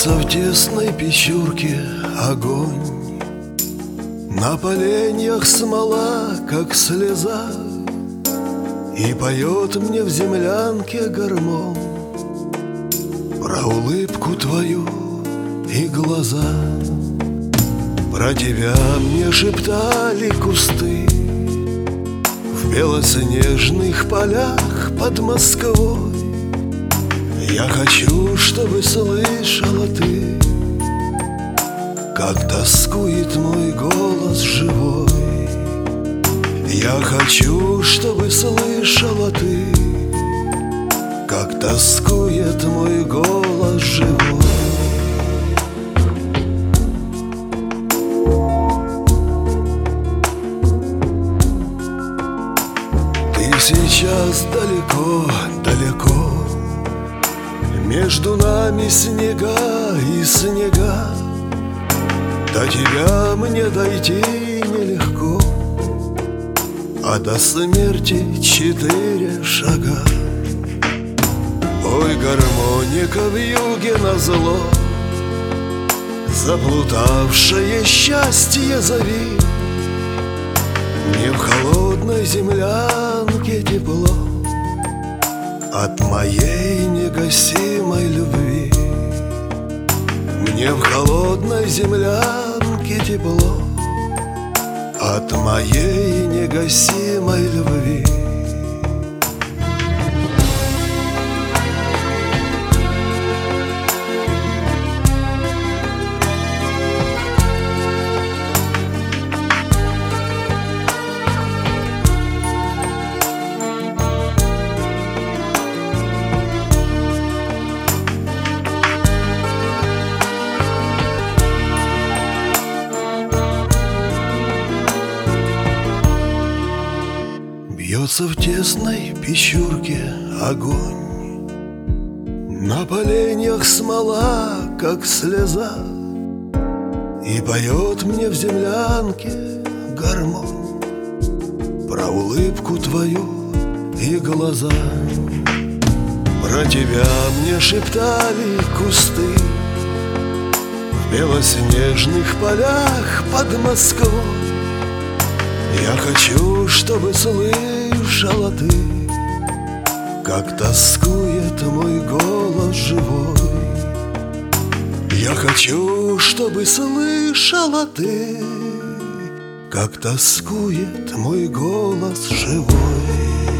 Бьется в тесной печурке огонь, на поленьях смола, как слеза, и поет мне в землянке гормон про улыбку твою и глаза. Про тебя мне шептали кусты в белоснежных полях под Москвой. Я хочу, чтобы слышала ты, как тоскует мой голос живой. Я хочу, чтобы слышала ты, как тоскует мой голос живой. Ты сейчас далеко, далеко, между нами снега и снега. До тебя мне дойти нелегко, а до смерти 4 шага. Ой, гармоника в юге назло, заплутавшее счастье зови. Мне в холодной землянке тепло от моей негасимой любви. Мне в холодной землянке тепло от моей негасимой любви. Бьется в тесной печурке огонь, на поленьях смола, как слеза, и поет мне в землянке гормон про улыбку твою и глаза. Про тебя мне шептали кусты в белоснежных полях под Москвой. Я хочу, чтобы слышала ты, как тоскует мой голос живой. Я хочу, чтобы слышала ты, как тоскует мой голос живой.